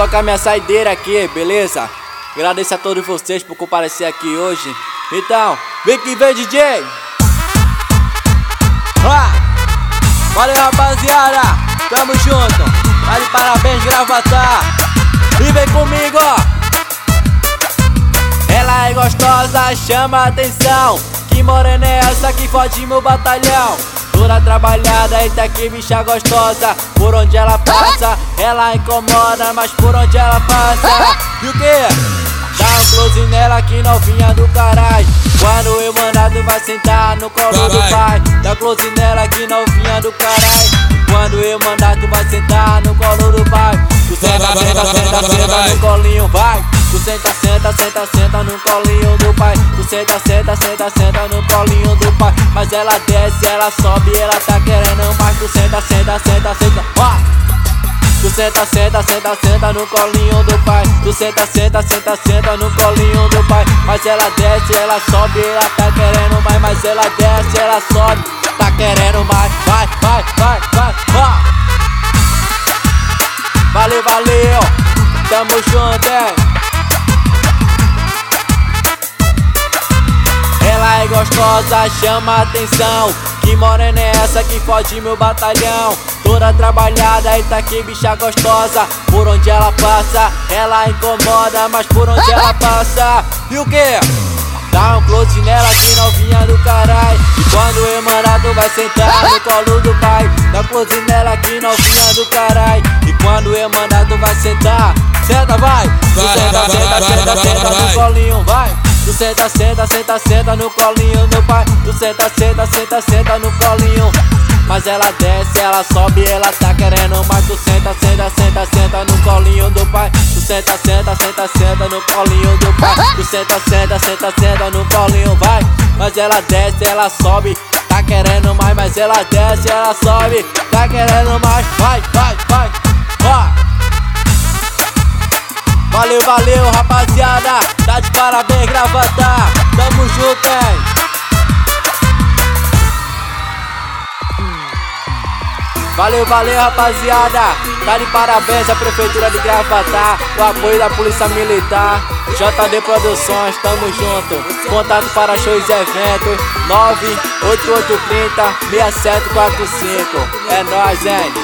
tocar minha saideira aqui, beleza? Agradeço a todos vocês por comparecer aqui hoje. Então, vem que vem, DJ! Valeu, rapaziada! Tamo junto! Tá de parabéns, Gravatar! E vem comigo, ó! Ela é gostosa, chama a atenção. Que morena é essa que fode meu batalhão? Toda trabalhada, eita que bicha gostosa. Por onde ela passa, ela incomoda, mas por onde ela passa, e o que? Dá um close nela que novinha do caralho. Quando eu mandar tu vai sentar no colo do pai. Dá close nela que novinha do caralho. Quando eu mandar tu vai sentar no colo do pai. Tu senta, senta, senta, senta no colinho, vai. Tu senta, senta, senta, senta no colinho do pai. Tu senta, senta, senta, senta no colinho do pai. Mas ela desce, ela sobe, ela tá querendo mais. Tu senta, senta, senta, senta, ó. Tu senta, senta, senta, senta no colinho do pai. Tu senta, senta, senta, senta no colinho do pai. Mas ela desce, ela sobe, ela tá querendo mais. Mas ela desce, ela sobe, tá querendo mais. Vai, vai, vai, vai, vai. Valeu, valeu, tamo junto, hein? Ela é gostosa, chama a atenção. Que morena é essa que fode meu batalhão? Toda trabalhada, eita que bicha gostosa. Por onde ela passa, ela incomoda, mas por onde ela passa, e o que? Dá um close nela que novinha do caralho. E quando eu mandar tu vai sentar no colo do pai. Dá close nela que novinha do caralho. E quando eu mandar tu vai sentar, senta, vai. Tu senta, senta, senta, senta no colinho, vai. Tu senta, senta, senta, senta no colinho do pai. Tu senta, senta, senta, senta no colinho. Mas ela desce, ela sobe, ela tá querendo mais. Tu senta, senta, senta, senta no colinho do pai. Tu senta, senta, senta, senta no colinho do pai. Tu senta, senta, senta, senta no colinho, vai. Mas ela desce, ela sobe, tá querendo mais. Mas ela desce, ela sobe, tá querendo mais. Vai, vai, vai, vai. Valeu, valeu, rapaziada. Tá de parabéns, Gravatar. Tamo junto, hein? Valeu, valeu, rapaziada. Tá de parabéns a Prefeitura de Gravatar, o apoio da Polícia Militar, JD Produções, tamo junto. Contato para shows e eventos 98830 6745. É nóis, hein?